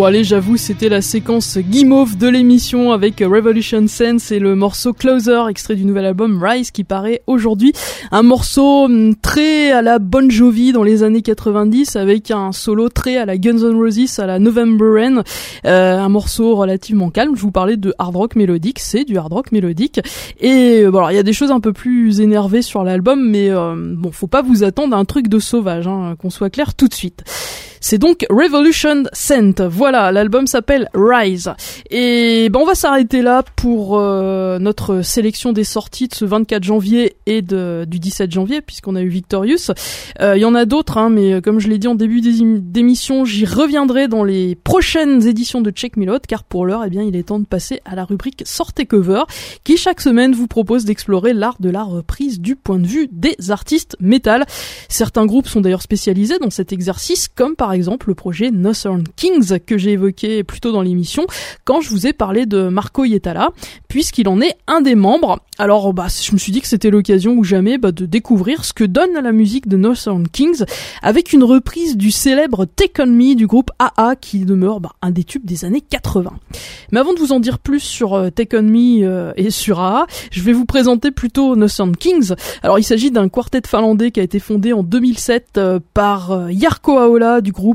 Bon allez, j'avoue, c'était la séquence guimauve de l'émission avec Revolution Sense et le morceau Closer, extrait du nouvel album Rise qui paraît aujourd'hui. Un morceau très à la Bon Jovi dans les années quatre-vingt-dix avec un solo très à la Guns N' Roses, à la November Rain. Euh, un morceau relativement calme. Je vous parlais de hard rock mélodique, c'est du hard rock mélodique. Et bon, alors il y a des choses un peu plus énervées sur l'album, mais euh, bon, faut pas vous attendre à un truc de sauvage, hein, qu'on soit clair tout de suite. C'est donc Revolution Scent. Voilà, l'album s'appelle Rise. Et ben on va s'arrêter là pour euh, notre sélection des sorties de ce vingt-quatre janvier et de, du dix-sept janvier, puisqu'on a eu Victorious. Il euh, y en a d'autres, hein, mais comme je l'ai dit en début d'émission, j'y reviendrai dans les prochaines éditions de Check Melode, car pour l'heure, eh bien, il est temps de passer à la rubrique Sortez Cover, qui chaque semaine vous propose d'explorer l'art de la reprise du point de vue des artistes métal. Certains groupes sont d'ailleurs spécialisés dans cet exercice, comme par Par exemple le projet Northern Kings que j'ai évoqué plus tôt dans l'émission quand je vous ai parlé de Marco Hietala, puisqu'il en est un des membres. Alors bah je me suis dit que c'était l'occasion ou jamais bah, de découvrir ce que donne la musique de Northern Kings avec une reprise du célèbre Take On Me du groupe A A qui demeure bah, un des tubes des années quatre-vingts. Mais avant de vous en dire plus sur euh, Take On Me euh, et sur A A, je vais vous présenter plutôt Northern Kings. Alors il s'agit d'un quartet finlandais qui a été fondé en deux mille sept euh, par euh, Jarkko Ahola du groupe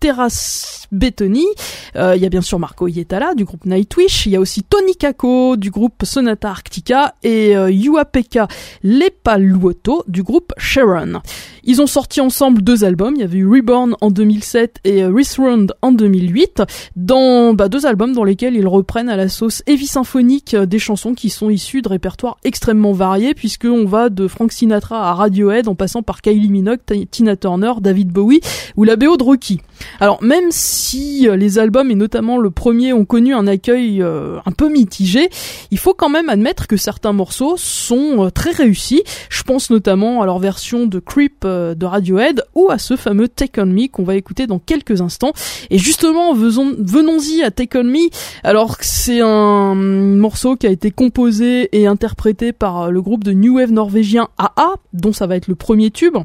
Teräs Betoni. Euh, il y a bien sûr Marco Hietala du groupe Nightwish. Il y a aussi Toni Kakko du groupe Sonata Arctica et euh, Juha-Pekka Leppäluoto du groupe Sharon. Ils ont sorti ensemble deux albums. Il y avait eu Reborn en deux mille sept et euh, Rethroned en deux mille huit. Dans bah, deux albums dans lesquels ils reprennent à la sauce heavy symphonique euh, des chansons qui sont issues de répertoires extrêmement variés, puisqu'on va de Frank Sinatra à Radiohead en passant par Kylie Minogue, T- Tina Turner, David Bowie ou la B O de Rocky. Alors même si les albums et notamment le premier ont connu un accueil euh, un peu mitigé, il faut quand même admettre que certains morceaux sont euh, très réussis. Je pense notamment à leur version de Creep euh, de Radiohead ou à ce fameux Take On Me qu'on va écouter dans quelques instants. Et justement, venons, venons-y à Take On Me. Alors c'est un morceau qui a été composé et interprété par le groupe de new wave norvégien A A, dont ça va être le premier tube.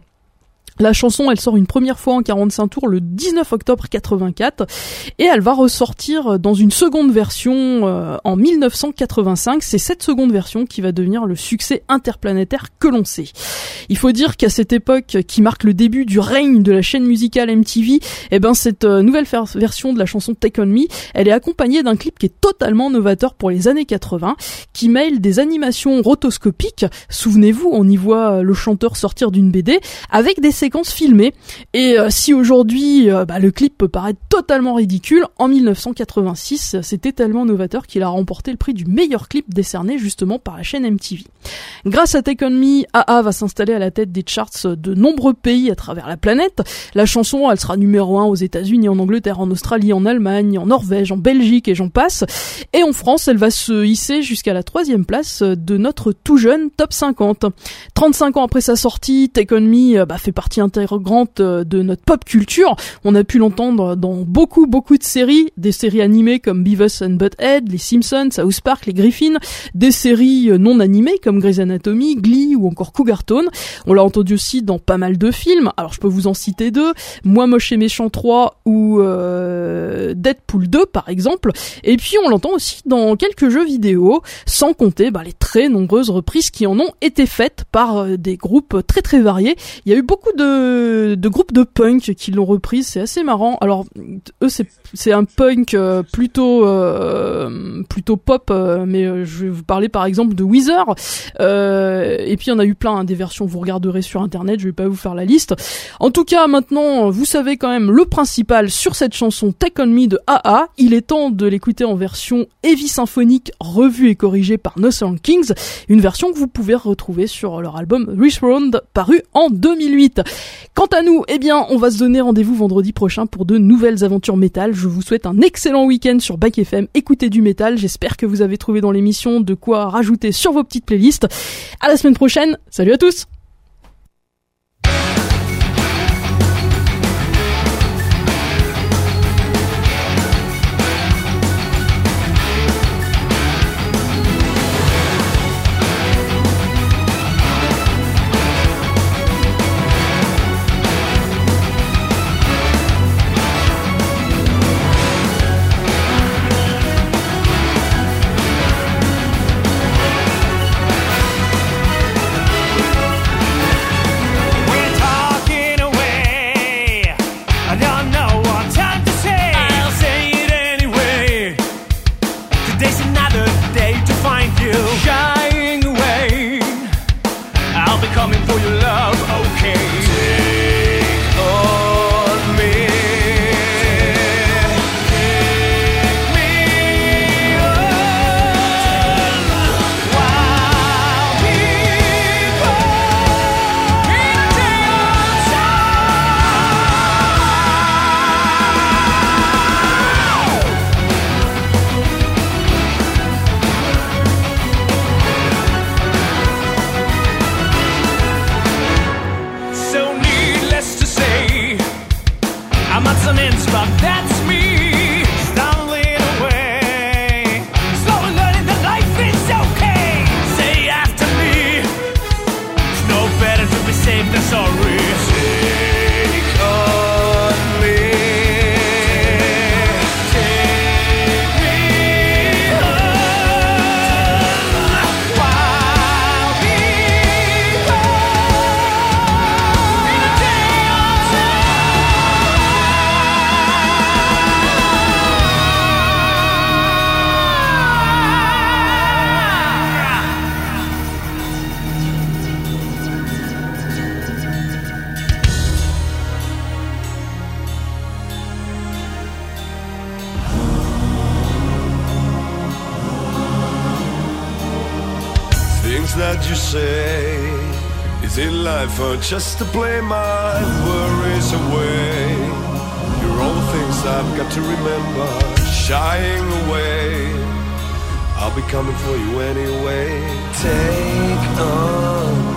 La chanson, elle sort une première fois en quarante-cinq tours le dix-neuf octobre quatre-vingt-quatre et elle va ressortir dans une seconde version euh, en mille neuf cent quatre-vingt-cinq. C'est cette seconde version qui va devenir le succès interplanétaire que l'on sait. Il faut dire qu'à cette époque qui marque le début du règne de la chaîne musicale M T V, eh ben cette euh, nouvelle fer- version de la chanson Take On Me, elle est accompagnée d'un clip qui est totalement novateur pour les années quatre-vingts, qui mêle des animations rotoscopiques. Souvenez-vous, on y voit le chanteur sortir d'une B D avec des séquences filmées. Et euh, si aujourd'hui euh, bah, le clip peut paraître totalement ridicule, en mille neuf cent quatre-vingt-six c'était tellement novateur qu'il a remporté le prix du meilleur clip décerné justement par la chaîne M T V. Grâce à Take On Me, A A va s'installer à la tête des charts de nombreux pays à travers la planète. La chanson, elle sera numéro un aux États-Unis, en Angleterre, en Australie, en Allemagne, en Norvège, en Belgique et j'en passe. Et en France, elle va se hisser jusqu'à la troisième place de notre tout jeune top cinquante. trente-cinq ans après sa sortie, Take On Me bah, fait partie intégrante de notre pop culture. On a pu l'entendre dans beaucoup beaucoup de séries, des séries animées comme Beavis and Butthead, les Simpsons, South Park, les Griffins, des séries non animées comme Grey's Anatomy, Glee ou encore Cougar Town. On l'a entendu aussi dans pas mal de films. Alors je peux vous en citer deux, Moi Moche et Méchant trois ou euh, Deadpool deux par exemple. Et puis on l'entend aussi dans quelques jeux vidéo, sans compter bah, les très nombreuses reprises qui en ont été faites par euh, des groupes très très variés. Il y a eu beaucoup de De, de groupes de punk qui l'ont reprise, c'est assez marrant. Alors eux c'est c'est un punk euh, plutôt euh, plutôt pop, euh, mais euh, je vais vous parler par exemple de Weezer. Euh, et puis il y en a eu plein, hein, des versions. Vous regarderez sur internet, je vais pas vous faire la liste. En tout cas, maintenant vous savez quand même le principal sur cette chanson Take On Me de A A. Il est temps de l'écouter en version heavy symphonique, revue et corrigée par Northern Kings, une version que vous pouvez retrouver sur leur album Rethroned paru en deux mille huit. Quant à nous, eh bien, on va se donner rendez-vous vendredi prochain pour de nouvelles aventures métal. Je vous souhaite un excellent week-end sur Back F M. Écoutez du métal. J'espère que vous avez trouvé dans l'émission de quoi rajouter sur vos petites playlists. À la semaine prochaine. Salut à tous! things that you say. Is it life or just to play my worries away? You're all the things I've got to remember, shying away. I'll be coming for you anyway. Take on